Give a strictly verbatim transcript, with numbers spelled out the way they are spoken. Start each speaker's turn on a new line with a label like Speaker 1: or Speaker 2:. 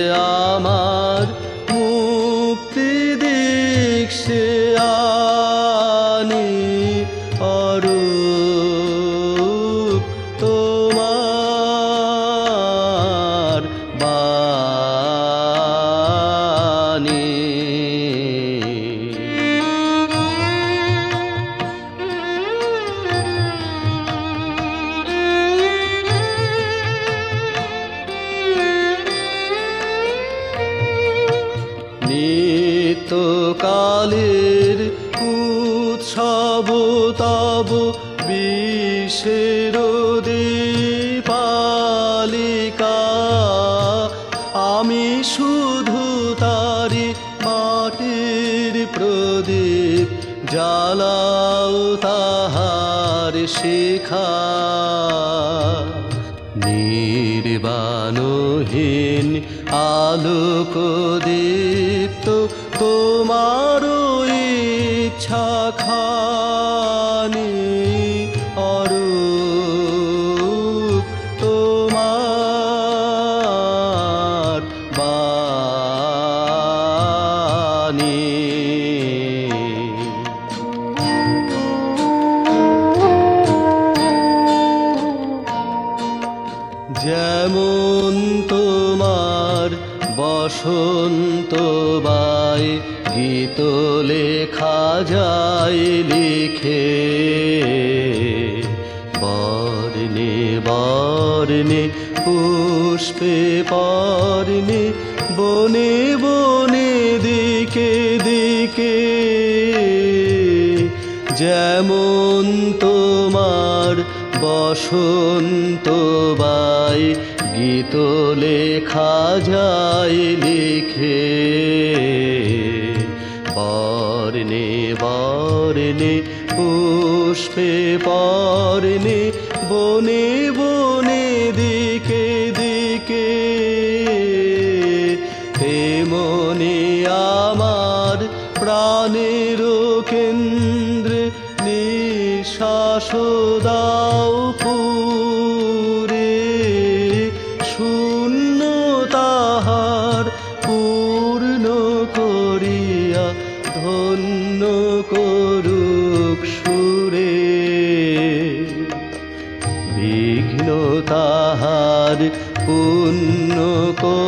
Speaker 1: আমার মুক্তি দীক্ষে আনি অরূপ তোমার বাণী। নিত্যকালের উৎসব তব বিশ্বের দীপালিকা, আমি শুধু তারি মাটির প্রদীপ, জ্বালাও তাহার শিখা। নির্বাণহীন আলোক দীপ্ত তোমার ইচ্ছা খানি অরূপ তোমার বাণী। যেমন তোমার বসন্ত বাই গীত লেখা যায় লিখে, বর্ণে বর্ণে পুষ্পে পর্ণে বনে বনে দিকে দিকে, যেমন তোমার বসন্ত বাই গীত লেখা যায় লিখে, বর্ণে বর্ণে পুষ্পে পর্ণে বনে বনে দিকে দিকে, তেমনি আমার প্রাণের কেন্দ্রে নিঃশ্বাস দাও পুরে, শূন্য তাহার পূর্ণ করিয়া ধন্য করুক সুরে, বিঘ্ন তাহার পূর্ণ